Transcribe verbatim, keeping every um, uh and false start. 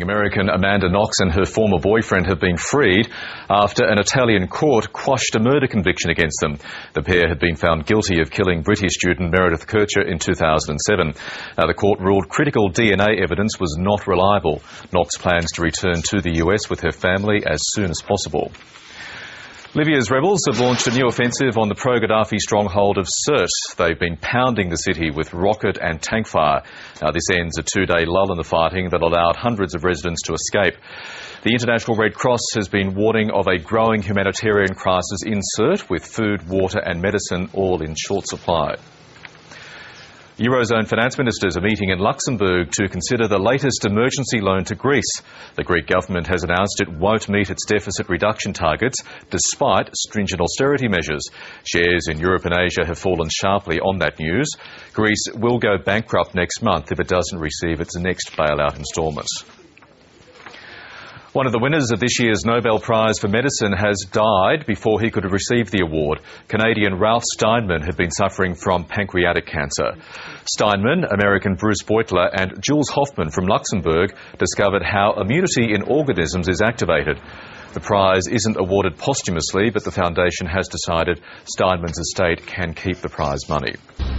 American Amanda Knox and her former boyfriend have been freed after an Italian court quashed a murder conviction against them. The pair had been found guilty of killing British student Meredith Kercher in two thousand seven. Now, the court ruled critical D N A evidence was not reliable. Knox plans to return to the U S with her family as soon as possible. Libya's rebels have launched a new offensive on the pro-Gaddafi stronghold of Sirte. They've been pounding the city with rocket and tank fire. Now, this ends a two-day lull in the fighting that allowed hundreds of residents to escape. The International Red Cross has been warning of a growing humanitarian crisis in Sirte, with food, water and medicine all in short supply. Eurozone finance ministers are meeting in Luxembourg to consider the latest emergency loan to Greece. The Greek government has announced it won't meet its deficit reduction targets despite stringent austerity measures. Shares in Europe and Asia have fallen sharply on that news. Greece will go bankrupt next month if it doesn't receive its next bailout instalment. One of the winners of this year's Nobel Prize for Medicine has died before he could have received the award. Canadian Ralph Steinman had been suffering from pancreatic cancer. Steinman, American Bruce Beutler and Jules Hoffman from Luxembourg discovered how immunity in organisms is activated. The prize isn't awarded posthumously, but the foundation has decided Steinman's estate can keep the prize money.